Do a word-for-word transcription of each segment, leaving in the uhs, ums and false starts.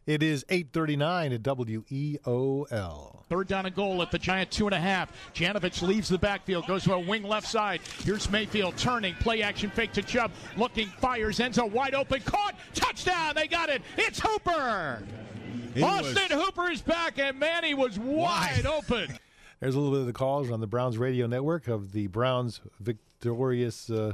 It is eight thirty-nine at W E O L. Third down and goal at the Giant two and a half. Janovich leaves the backfield, goes to a wing left side. Here's Mayfield turning, play action fake to Chubb, looking, fires, ends a wide open, caught, touchdown, they got it. It's Hooper. It Austin was... Hooper is back, and man, he was wide Why? open. There's a little bit of the calls on the Browns radio network of the Browns victorious, uh,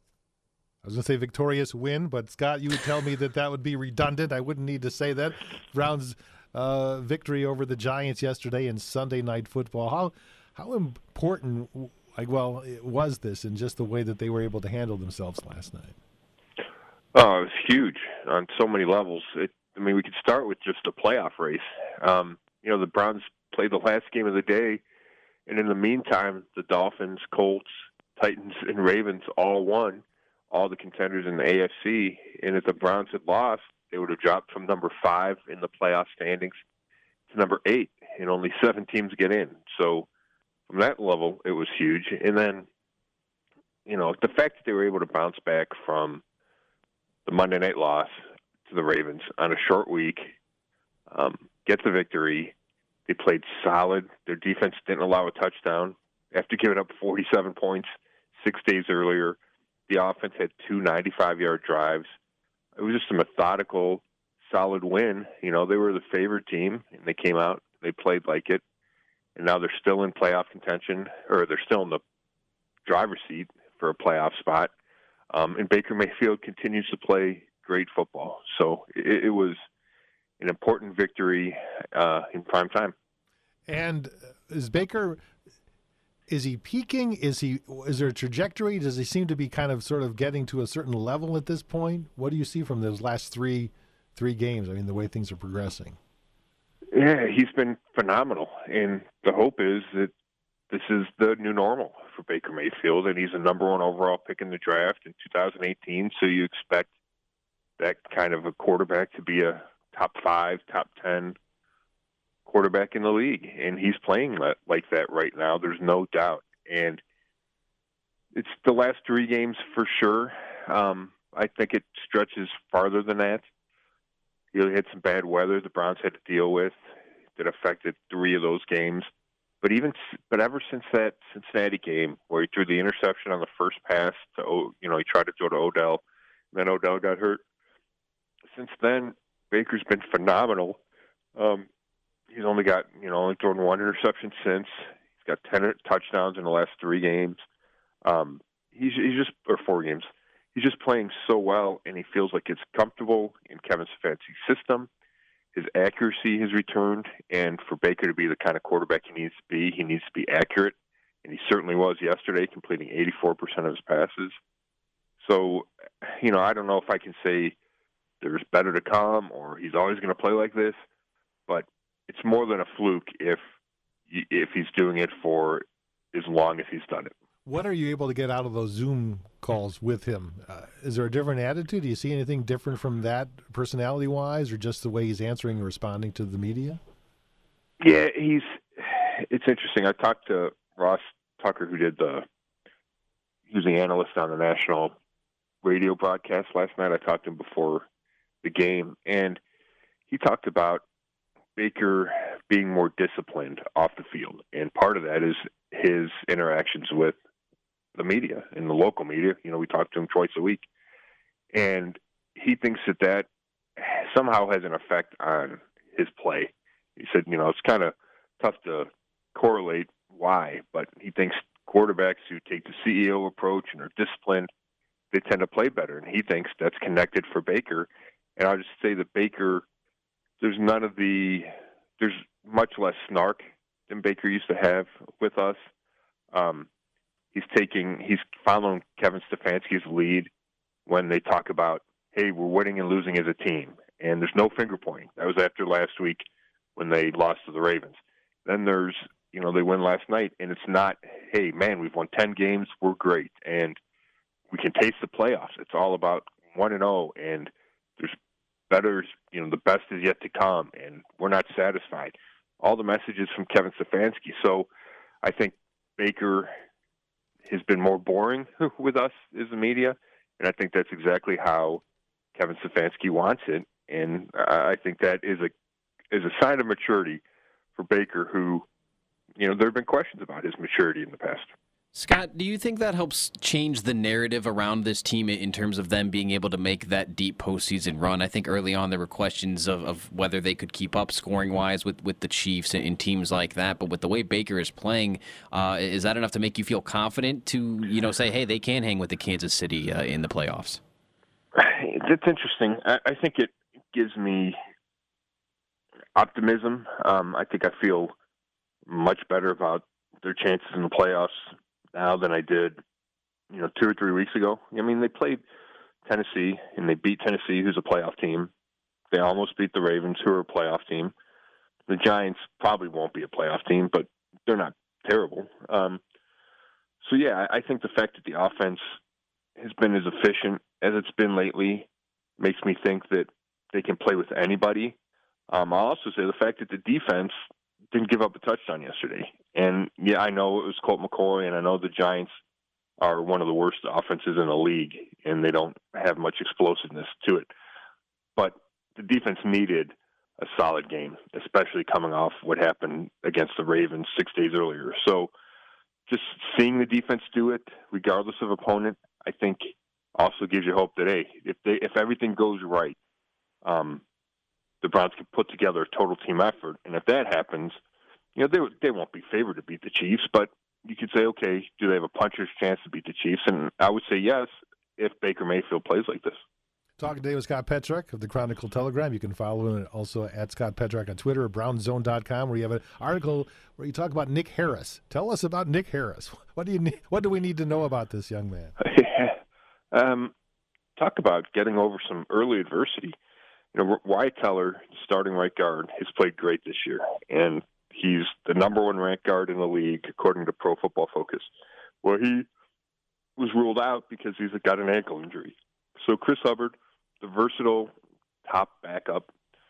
I was going to say victorious win, but Scott, you would tell me that that would be redundant. I wouldn't need to say that. Browns uh, victory over the Giants yesterday in Sunday Night Football. How how important, like, well, was this in just the way that they were able to handle themselves last night? Oh, it was huge on so many levels. It, I mean, we could start with just a playoff race. Um, you know, the Browns played the last game of the day, and in the meantime, the Dolphins, Colts, Titans, and Ravens all won, all the contenders in the A F C. And if the Browns had lost, they would have dropped from number five in the playoff standings to number eight, and only seven teams get in. So from that level, it was huge. And then, you know, the fact that they were able to bounce back from the Monday night loss to the Ravens on a short week, um, get the victory. They played solid. Their defense didn't allow a touchdown after giving up forty-seven points six days earlier. The offense had two ninety-five-yard drives. It was just a methodical, solid win. You know, they were the favored team, and they came out. They played like it. And now they're still in playoff contention, or they're still in the driver's seat for a playoff spot. Um, and Baker Mayfield continues to play great football. So it, it was an important victory uh, in prime time. And is Baker, is he peaking? Is he? Is there a trajectory? Does he seem to be kind of sort of getting to a certain level at this point? What do you see from those last three three games? I mean, the way things are progressing. Yeah, he's been phenomenal. And the hope is that this is the new normal for Baker Mayfield, and he's a number one overall pick in the draft in two thousand eighteen, so you expect that kind of a quarterback to be a top five, top ten quarterback in the league, and he's playing like that right now. There's no doubt. And it's the last three games for sure. Um, I think it stretches farther than that. You know, he had some bad weather the Browns had to deal with that affected three of those games. But even, but ever since that Cincinnati game where he threw the interception on the first pass to, you know, he tried to throw to Odell, and then Odell got hurt. Since then, Baker's been phenomenal. Um, he's only got, you know, only thrown one interception since. He's got ten touchdowns in the last three games. Um, he's, he's just, or four games. He's just playing so well, and he feels like it's comfortable in Kevin Stefanski's system. His accuracy has returned, and for Baker to be the kind of quarterback he needs to be, he needs to be accurate, and he certainly was yesterday, completing eighty-four percent of his passes. So, you know, I don't know if I can say there's better to come or he's always going to play like this, but it's more than a fluke if if he's doing it for as long as he's done it. What are you able to get out of those Zoom calls with him? Uh, is there a different attitude? Do you see anything different from that personality-wise, or just the way he's answering and responding to the media? Yeah, he's. It's interesting. I talked to Ross Tucker, who did the. He was the analyst on the national radio broadcast last night. I talked to him before the game, and he talked about Baker being more disciplined off the field, and part of that is his interactions with the media and the local media. You know, we talk to him twice a week, and he thinks that that somehow has an effect on his play. He said, you know, it's kind of tough to correlate why, but he thinks quarterbacks who take the C E O approach and are disciplined, they tend to play better, and he thinks that's connected for Baker. And I'll just say that Baker, there's none of the, there's much less snark than Baker used to have with us. Um, he's taking, he's following Kevin Stefanski's lead when they talk about, hey, we're winning and losing as a team. And there's no finger pointing. That was after last week when they lost to the Ravens. Then there's, you know, they win last night, and it's not, hey, man, we've won ten games, we're great, and we can taste the playoffs. It's all about one and oh, and there's better, you know, the best is yet to come, and we're not satisfied. All the messages from Kevin Stefanski. So I think Baker has been more boring with us as the media, and I think that's exactly how Kevin Stefanski wants it. And I think that is a is a sign of maturity for Baker, who, you know, there have been questions about his maturity in the past. Scott, do you think that helps change the narrative around this team in terms of them being able to make that deep postseason run? I think early on there were questions of, of whether they could keep up scoring-wise with, with the Chiefs and, and teams like that. But with the way Baker is playing, uh, is that enough to make you feel confident to, you know, say, hey, they can hang with the Kansas City uh, in the playoffs? That's interesting. I, I think it gives me optimism. Um, I think I feel much better about their chances in the playoffs now than I did, you know, two or three weeks ago. I mean, they played Tennessee, and they beat Tennessee, who's a playoff team. They almost beat the Ravens, who are a playoff team. The Giants probably won't be a playoff team, but they're not terrible. Um, so, yeah, I think the fact that the offense has been as efficient as it's been lately makes me think that they can play with anybody. Um, I'll also say the fact that the defense didn't give up a touchdown yesterday. And, yeah, I know it was Colt McCoy, and I know the Giants are one of the worst offenses in the league, and they don't have much explosiveness to it. But the defense needed a solid game, especially coming off what happened against the Ravens six days earlier. So just seeing the defense do it, regardless of opponent, I think also gives you hope that, hey, if they if everything goes right, um, the Browns can put together a total team effort. And if that happens, you know, they they won't be favored to beat the Chiefs, but you could say, okay, do they have a puncher's chance to beat the Chiefs? And I would say yes, if Baker Mayfield plays like this. Talking today with Scott Petrak of the Chronicle Telegram. You can follow him also at Scott Petrak on Twitter, brown zone dot com, where you have an article where you talk about Nick Harris. Tell us about Nick Harris. What do you need, what do we need to know about this young man? um, talk about getting over some early adversity. You know, Wyatt Teller, starting right guard, has played great this year, and he's the number one ranked guard in the league according to Pro Football Focus. Well, he was ruled out because he's got an ankle injury. So Chris Hubbard, the versatile top backup,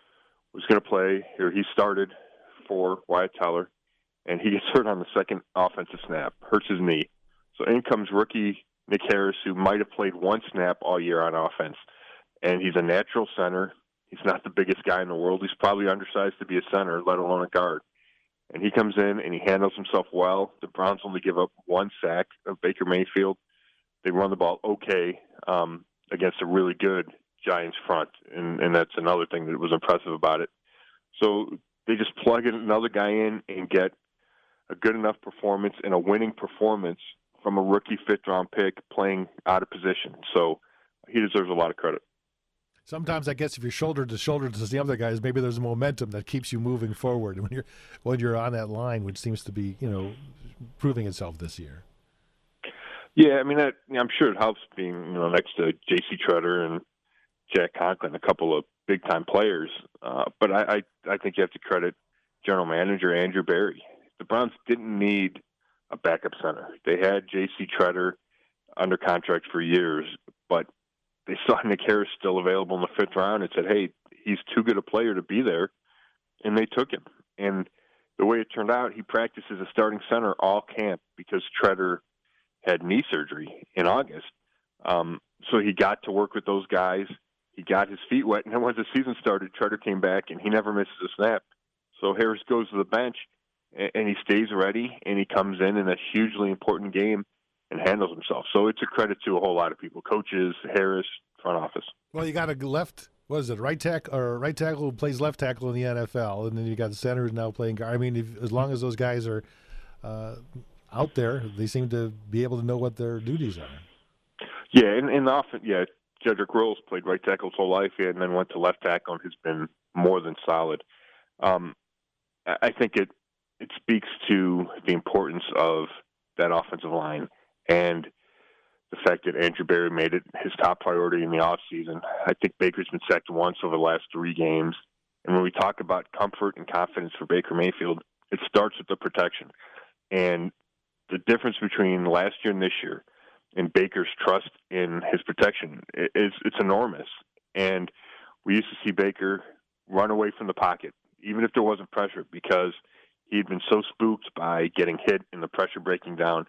was going to play, or he started for Wyatt Teller, and he gets hurt on the second offensive snap, hurts his knee. So in comes rookie Nick Harris, who might have played one snap all year on offense, and he's a natural center. He's not the biggest guy in the world. He's probably undersized to be a center, let alone a guard. And he comes in and he handles himself well. The Browns only give up one sack of Baker Mayfield. They run the ball okay um, against a really good Giants front, and, and that's another thing that was impressive about it. So they just plug in another guy in and get a good enough performance and a winning performance from a rookie fifth-round pick playing out of position. So he deserves a lot of credit. Sometimes I guess if you're shoulder to shoulder to the other guys, maybe there's momentum that keeps you moving forward when you're when you're on that line, which seems to be, you know, proving itself this year. Yeah, I mean, that, I'm sure it helps being, you know, next to J C Tretter and Jack Conklin, a couple of big time players. Uh, but I, I I think you have to credit General Manager Andrew Berry. The Browns didn't need a backup center. They had J C Tretter under contract for years, but they saw Nick Harris still available in the fifth round and said, hey, he's too good a player to be there, and they took him. And the way it turned out, he practiced as a starting center all camp because Tretter had knee surgery in August. Um, so he got to work with those guys. He got his feet wet, and then once the season started, Tretter came back, and he never misses a snap. So Harris goes to the bench, and, and he stays ready, and he comes in in a hugely important game and handles himself. So it's a credit to a whole lot of people, coaches, Harris, front office. Well, you got a left, what is it, right tackle or right tackle who plays left tackle in the N F L, and then you got the center who's now playing guard. I mean, if, as long as those guys are uh, out there, they seem to be able to know what their duties are. Yeah, and, and often, yeah, Jedrick Wills played right tackle his whole life, yeah, and then went to left tackle and has been more than solid. Um, I think it it speaks to the importance of that offensive line and the fact that Andrew Berry made it his top priority in the offseason. I think Baker's been sacked once over the last three games. And when we talk about comfort and confidence for Baker Mayfield, it starts with the protection. And the difference between last year and this year in Baker's trust in his protection is it's enormous. And we used to see Baker run away from the pocket, even if there wasn't pressure, because he'd been so spooked by getting hit and the pressure breaking down.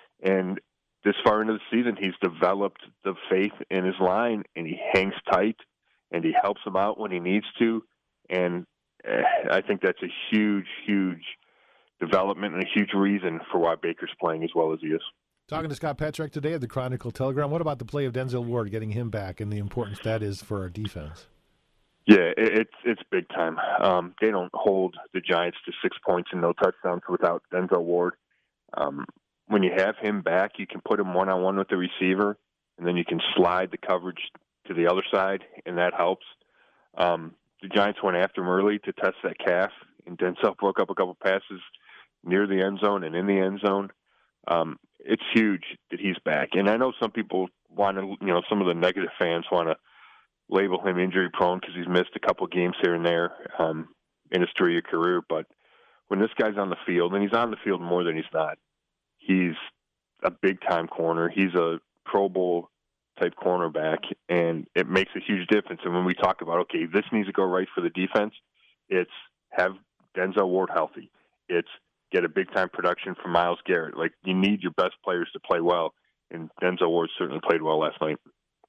And this far into the season, he's developed the faith in his line, and he hangs tight, and he helps them out when he needs to. And uh, I think that's a huge, huge development and a huge reason for why Baker's playing as well as he is. Talking to Scott Petrak today of the Chronicle Telegram. What about the play of Denzel Ward, getting him back, and the importance that is for our defense? Yeah, it's it's big time. Um, they don't hold the Giants to six points and no touchdowns without Denzel Ward. Um, when you have him back, you can put him one-on-one with the receiver, and then you can slide the coverage to the other side, and that helps. Um, the Giants went after him early to test that calf, and Denzel broke up a couple passes near the end zone and in the end zone. Um, it's huge that he's back. And I know some people want to, you know, some of the negative fans want to label him injury prone because he's missed a couple games here and there um, in his three-year career. But when this guy's on the field, and he's on the field more than he's not, he's a big-time corner. He's a Pro Bowl-type cornerback, and it makes a huge difference. And when we talk about, okay, this needs to go right for the defense, it's have Denzel Ward healthy. It's get a big-time production from Myles Garrett. Like, you need your best players to play well, and Denzel Ward certainly played well last night.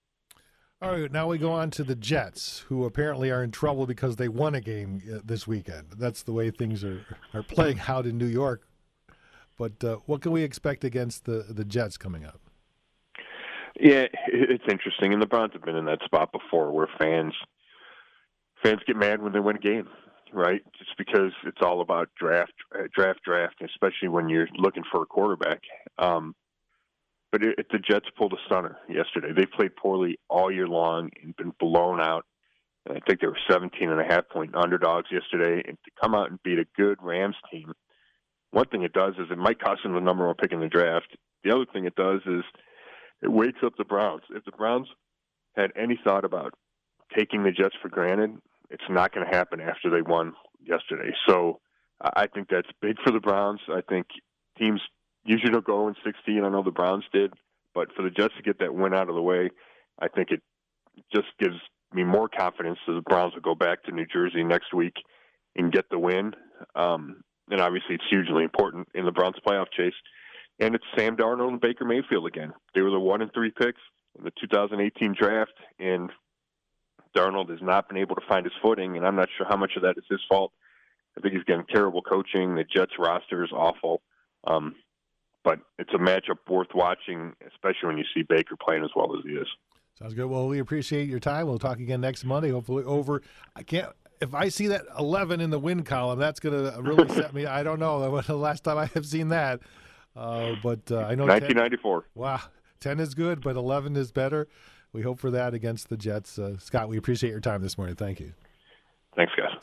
All right, now we go on to the Jets, who apparently are in trouble because they won a game this weekend. That's the way things are, are playing out in New York. But uh, what can we expect against the, the Jets coming up? Yeah, it's interesting, and the Browns have been in that spot before where fans fans get mad when they win a game. Right, just because it's all about draft, draft, draft, especially when you're looking for a quarterback. Um, but it, it, the Jets pulled a stunner yesterday. They played poorly all year long and been blown out. And I think they were seventeen and a half point underdogs yesterday. And to come out and beat a good Rams team, one thing it does is it might cost them the number one pick in the draft. The other thing it does is it wakes up the Browns. If the Browns had any thought about taking the Jets for granted, it's not going to happen after they won yesterday. So I think that's big for the Browns. I think teams usually don't go in sixteen. I know the Browns did. But for the Jets to get that win out of the way, I think it just gives me more confidence that the Browns will go back to New Jersey next week and get the win. Um, and obviously it's hugely important in the Browns playoff chase. And it's Sam Darnold and Baker Mayfield again. They were the one and three picks in the two thousand eighteen draft, and Darnold has not been able to find his footing, and I'm not sure how much of that is his fault. I think he's getting terrible coaching. The Jets roster is awful. Um, but it's a matchup worth watching, especially when you see Baker playing as well as he is. Sounds good. Well, we appreciate your time. We'll talk again next Monday, hopefully over. I can't – if I see that eleven in the win column, that's going to really set me – I don't know. The last time I have seen that. Uh, but uh, I know – nineteen ninety-four. ten, wow. ten is good, but eleven is better. We hope for that against the Jets. Uh, Scott, we appreciate your time this morning. Thank you. Thanks, guys.